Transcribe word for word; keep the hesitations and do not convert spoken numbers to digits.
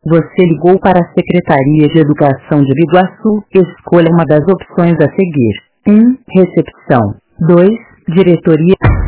Você ligou para a Secretaria de Educação de Biguaçu. Escolha uma das opções a seguir. um. Recepção. dois. Diretoria.